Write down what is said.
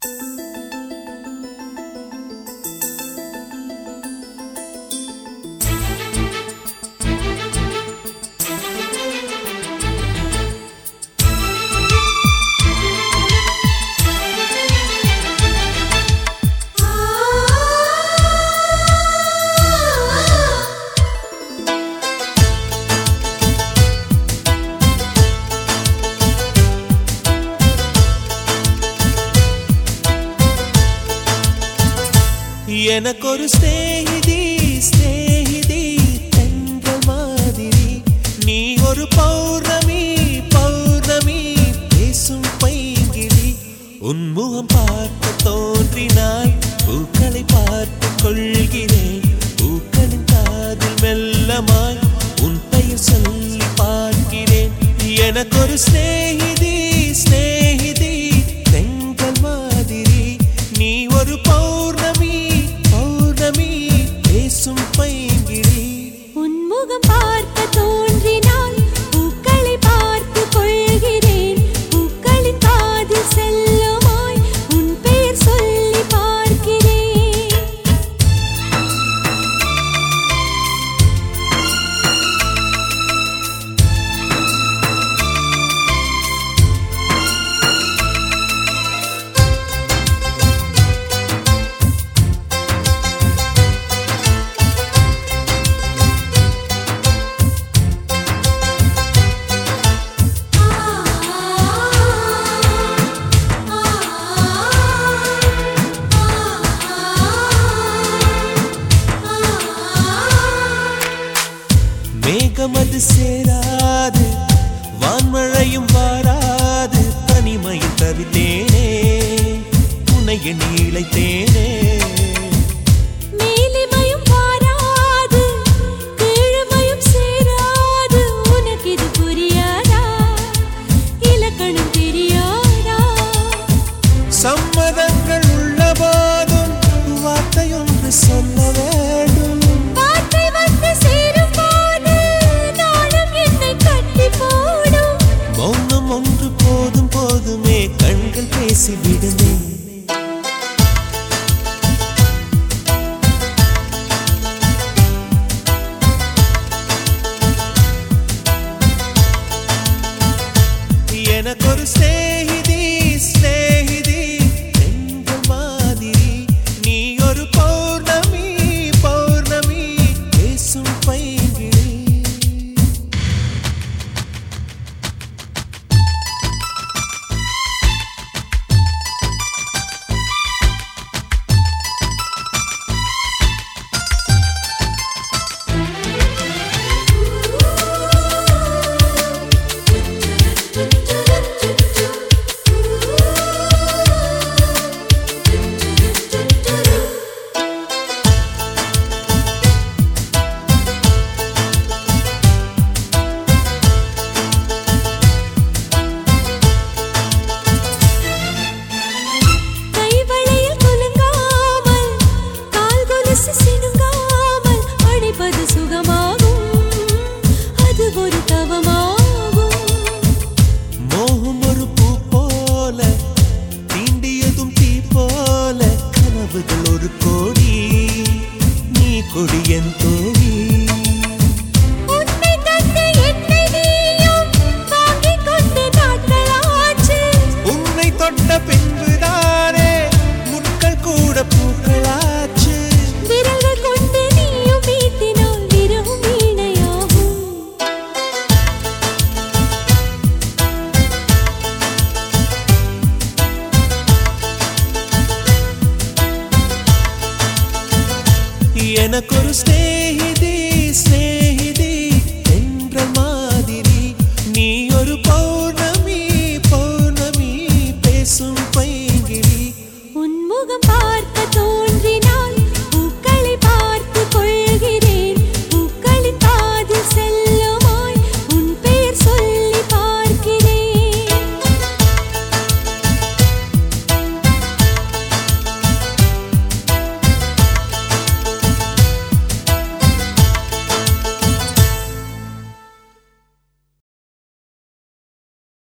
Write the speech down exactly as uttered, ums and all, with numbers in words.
எனக்கொரு ஸ்நேகிதி ஸ்நேகிதி தென்றல் மாதிரி நீ ஒரு பௌர்ணமி பௌர்ணமி பேசும் பைங்கிளி உன்முகம் பார்க்க தோன்றினாய் பூக்களை பார்த்து கொள்கிறேன் பூக்களின் காதில் மெல்லமாய் உன் பெயர் சொல்லி பார்க்கிறேன் எனக்கொரு ஸ்நேகிதி ஸ்நேகிதி தென்றல் மாதிரி நீ ஒரு பௌர்ணமி பௌர்ணமி பேசும் பைங்கிளி உன்முகம் பார்க்க தோன்றினாய் பூக்களை பார்த்து கொள்கிறேன் பூக்களின் காதில் செல்லுமாய் உன் பெயர் சொல்லி பார்க்கிறேன் மேகமது சேராது வான்மழையும் வாராது தனிமையில் தவித்தேனே உன்னை எண்ணி இளைத்தேனே மேலிமையும் வாராது கீழ்மையும் சேராது உனக்கு இது புரியாதா இலக்கணம் தெரியாதா சம்மதங்கள் உள்ள போதும் வார்த்தையொன்று சொல்ல வேண்டும் வார்த்தை வந்து சேரும் போது நாளும் என்னை கட்டி போடும் மௌனம் ஒன்று போதும் போதுமே கண்கள் பேசிவிடுமே எனக்கொரு ஸ்நேகிதி ஸ்நேகிதி தென்றல் மாதிரி நீ ஒரு பௌர்ணமி பௌர்ணமி பேசும் பைங்கிளி கைவளையில் குலுங்காமல் கால் கொலுசு சினுங்காமல் அணைப்பது சுகமாகும் அது ஒரு தவமாகும் மோகம் ஒரு பூ போல தீண்டியதும் தீ போல கனவுகள் ஒரு கோடி நீ கொடி என் தோழி உன்னை கண்டு என்னை நீயும் வாங்கிக் கொண்டு நாட்களாச்சு உன்னை தொட்ட பின்புதானே முட்கள் கூட பூக்களாச்சு விரல்கள் கொண்டு நீயும் மீட்டினால் விரவும் வீணையாகும் எனக்கொரு ஸ்நேகிதி